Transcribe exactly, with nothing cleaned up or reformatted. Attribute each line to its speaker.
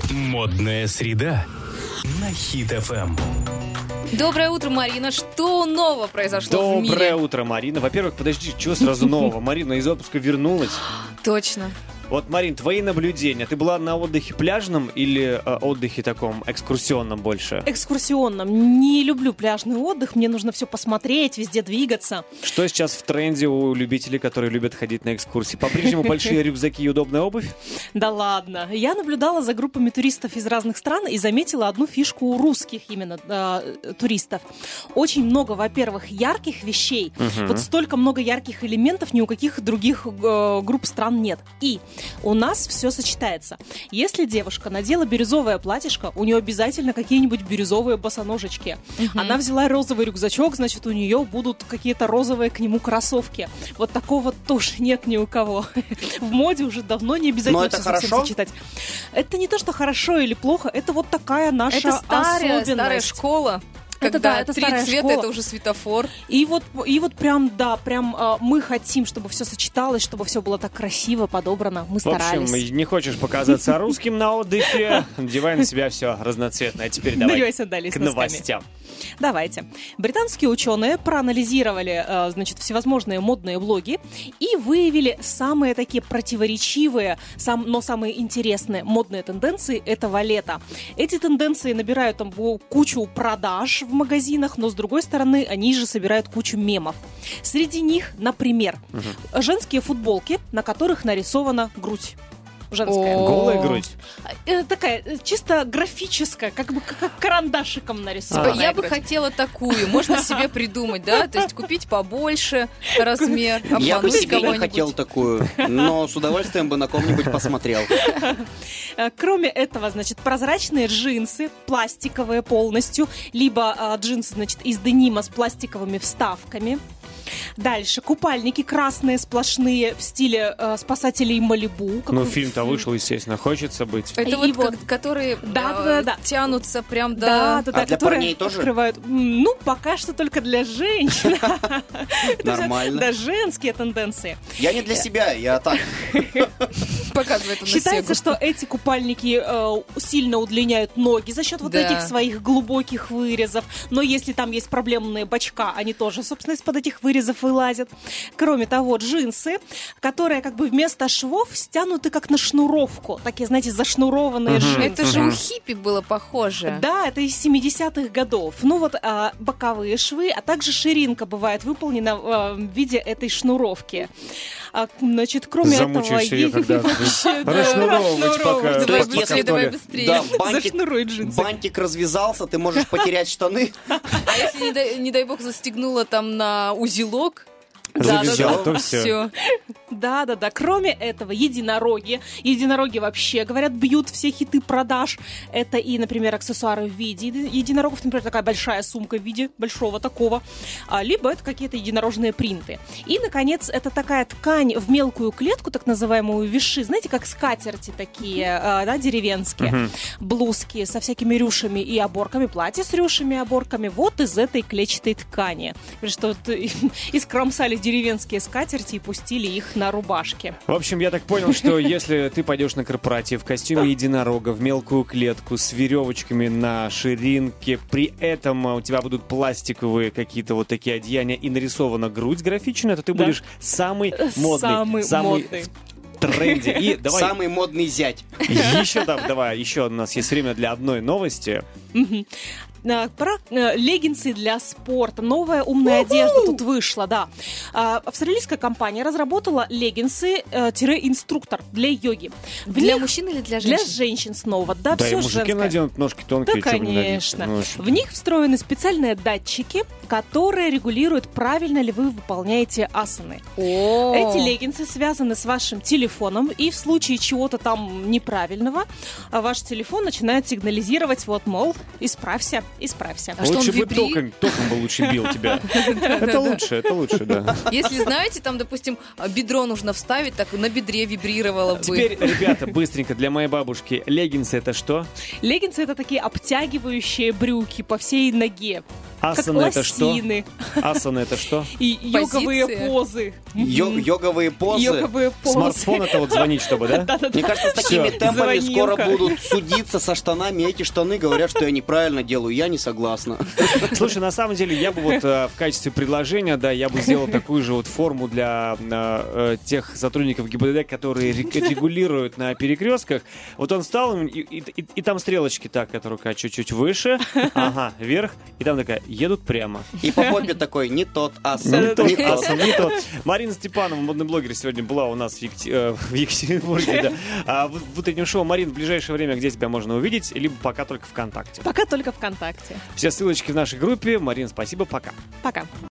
Speaker 1: Модная среда на Хит эф эм.
Speaker 2: Доброе утро, Марина. Что нового произошло в мире?
Speaker 3: Доброе утро, Марина. Во-первых, подожди, чего сразу нового? Марина из отпуска вернулась.
Speaker 2: Точно.
Speaker 3: Вот, Марин, твои наблюдения. Ты была на отдыхе пляжном или э, отдыхе таком экскурсионном больше?
Speaker 4: Экскурсионном. Не люблю пляжный отдых. Мне нужно все посмотреть, везде двигаться.
Speaker 3: Что сейчас в тренде у любителей, которые любят ходить на экскурсии? По-прежнему большие рюкзаки и удобная обувь?
Speaker 4: Да ладно. Я наблюдала за группами туристов из разных стран и заметила одну фишку у русских именно э, туристов. Очень много, во-первых, ярких вещей.
Speaker 3: Угу.
Speaker 4: Вот столько много ярких элементов ни у каких других э, групп стран нет. И у нас все сочетается. Если девушка надела бирюзовое платьишко, у нее обязательно какие-нибудь бирюзовые босоножечки. Угу. Она взяла розовый рюкзачок, значит, у нее будут какие-то розовые к нему кроссовки. Вот такого тоже нет ни у кого. В моде уже давно не обязательно все совсем сочетать. Это не то, что хорошо или плохо, это вот такая наша
Speaker 2: это старая,
Speaker 4: особенность.
Speaker 2: Старая школа.
Speaker 4: Это
Speaker 2: Когда
Speaker 4: да, это
Speaker 2: три
Speaker 4: старая
Speaker 2: цвета,
Speaker 4: школа.
Speaker 2: это уже светофор.
Speaker 4: И вот, и вот прям, да, прям э, мы хотим, чтобы все сочеталось, чтобы все было так красиво, подобрано. Мы старались.
Speaker 3: В общем, не хочешь показаться русским на отдыхе, надевай на себя все разноцветное. А теперь давай к новостям.
Speaker 4: Давайте. Британские ученые проанализировали, э, значит, всевозможные модные блоги и выявили самые такие противоречивые, сам, но самые интересные модные тенденции этого лета. Эти тенденции набирают там кучу продаж в магазинах, но с другой стороны они же собирают кучу мемов. Среди них, например, угу. женские футболки, на которых нарисована грудь. Женская.
Speaker 3: Голая грудь?
Speaker 4: Э, такая, чисто графическая, как бы как карандашиком нарисована.
Speaker 2: А, я бы хотела такую, можно себе придумать, да? То есть купить побольше размер,
Speaker 5: я бы себе
Speaker 2: кого-нибудь.
Speaker 5: хотел такую, но с удовольствием бы на ком-нибудь посмотрел.
Speaker 4: Кроме этого, значит, прозрачные джинсы, пластиковые полностью, либо а, джинсы, значит, из денима с пластиковыми вставками. Дальше купальники красные, сплошные, в стиле э, спасателей Малибу.
Speaker 3: Ну, фильм-то вышел, естественно, хочется быть.
Speaker 2: Это
Speaker 4: и
Speaker 2: вот,
Speaker 4: вот
Speaker 2: как, которые
Speaker 4: да,
Speaker 2: э,
Speaker 4: да, да.
Speaker 2: тянутся прям до...
Speaker 4: Да, да, да,
Speaker 5: а для
Speaker 4: которые
Speaker 5: парней тоже?
Speaker 4: Открывают... Ну, пока что только для женщин.
Speaker 5: Нормально.
Speaker 4: Да, женские тенденции.
Speaker 5: Я не для себя, я так.
Speaker 2: Показывает он на
Speaker 4: Считается,
Speaker 2: сегу.
Speaker 4: что эти купальники э, сильно удлиняют ноги за счет вот
Speaker 2: Да.
Speaker 4: этих своих глубоких вырезов. Но если там есть проблемные бочка, они тоже, собственно, из-под этих вырезов вылазят. Кроме того, джинсы, которые как бы вместо швов стянуты как на шнуровку. Такие, знаете, зашнурованные
Speaker 3: Мгм.
Speaker 4: джинсы.
Speaker 2: Это же у хиппи было похоже.
Speaker 4: Да, это из семидесятых годов. Ну вот а, боковые швы, а также ширинка бывает выполнена а, в виде этой шнуровки. А, значит, кроме
Speaker 3: Замучаешься
Speaker 4: этого...
Speaker 3: ее, когда
Speaker 2: Вообще, да.
Speaker 3: расшнуровывать пока.
Speaker 2: Давай
Speaker 5: То есть,
Speaker 2: быстрее,
Speaker 5: если
Speaker 2: давай
Speaker 3: в
Speaker 2: быстрее.
Speaker 5: Да, бантик,
Speaker 4: Зашнуруй джинсы.
Speaker 5: бантик развязался, ты можешь потерять штаны.
Speaker 2: А если, не дай, не дай бог, застегнула там на узелок?
Speaker 3: Завязала, то
Speaker 2: всё.
Speaker 3: всё.
Speaker 4: Да, да, да. Кроме этого, единороги. Единороги вообще, говорят, бьют все хиты продаж. Это и, например, аксессуары в виде единорогов. Например, такая большая сумка в виде большого такого. А, либо это какие-то единорожные принты. И, наконец, это такая ткань в мелкую клетку, так называемую виши. Знаете, как скатерти такие, а, да, деревенские.
Speaker 3: Мгм.
Speaker 4: Блузки со всякими рюшами и оборками. Платья с рюшами и оборками. Вот из этой клетчатой ткани. Что вот искромсали деревенские скатерти и пустили их на рубашки.
Speaker 3: В общем, я так понял, что если ты пойдешь на корпоратив в костюме единорога, в мелкую клетку, с веревочками на ширинке, при этом у тебя будут пластиковые какие-то вот такие одеяния и нарисована грудь графичная, то ты
Speaker 4: Да.
Speaker 3: будешь самый модный.
Speaker 4: Самый модный.
Speaker 3: в тренде. И давай
Speaker 5: Самый модный зять.
Speaker 3: еще, да, давай, еще у нас есть время для одной новости.
Speaker 4: Мгм. А, Про э, леггинсы для спорта. Новая умная одежда тут вышла, да. А, австралийская компания разработала леггинсы-инструктор для йоги. В
Speaker 2: Для
Speaker 4: них-
Speaker 2: мужчин или для
Speaker 4: Для
Speaker 2: женщин?
Speaker 4: женщин снова. Да,
Speaker 3: Да, и
Speaker 4: все
Speaker 3: мужики
Speaker 4: женское.
Speaker 3: наденут ножки тонкие.
Speaker 4: Да,
Speaker 3: чё бы не надеть?
Speaker 4: конечно.
Speaker 3: Ну, в общем.
Speaker 4: В них встроены специальные датчики, которые регулируют, правильно ли вы выполняете асаны.
Speaker 2: О.
Speaker 4: Эти леггинсы связаны с вашим телефоном, и в случае чего-то там неправильного, а, ваш телефон начинает сигнализировать, вот, мол, исправься, исправься.
Speaker 2: А что,
Speaker 3: Лучше
Speaker 2: он
Speaker 3: бы
Speaker 2: вибри-
Speaker 3: током, током бы лучше бил тебя. Это лучше, это лучше, да.
Speaker 2: Если знаете, там, допустим, бедро нужно вставить, так на бедре вибрировало бы.
Speaker 3: Теперь, ребята, быстренько, для моей бабушки, леггинсы это что?
Speaker 4: Леггинсы — это такие обтягивающие брюки по всей ноге. как
Speaker 3: Асана это что?
Speaker 4: лосины
Speaker 3: Асана это что?
Speaker 4: и йоговые
Speaker 2: Позиции.
Speaker 4: позы.
Speaker 5: Йо- йоговые позы.
Speaker 4: Йоговые позы.
Speaker 3: Смартфон это вот звонить, чтобы, да?
Speaker 5: Мне кажется, с такими
Speaker 3: Всё.
Speaker 5: темпами
Speaker 4: Звонилка.
Speaker 5: скоро будут судиться со штанами. Эти штаны говорят, что я неправильно делаю. Я не согласна.
Speaker 3: Слушай, на самом деле, я бы вот э, в качестве предложения, да, я бы сделал такую же вот форму для э, э, тех сотрудников ГИБДД, которые ре- регулируют на перекрестках. Вот он встал, и, и- и- и там стрелочки так, эта рука чуть-чуть выше, ага, вверх, и там такая, едут прямо.
Speaker 5: И по попе такой, не тот, а
Speaker 3: Не
Speaker 5: сам,
Speaker 3: тот,
Speaker 5: не тот.
Speaker 3: асан, не тот. Марина Степанова, модный блогер, сегодня была у нас в, Екати- э, в Екатеринбурге. Да. А в, в утреннем шоу, Марин, в ближайшее время где тебя можно увидеть, либо пока только ВКонтакте.
Speaker 4: Пока только ВКонтакте.
Speaker 3: Все ссылочки в нашей группе. Марин, спасибо, пока.
Speaker 4: Пока.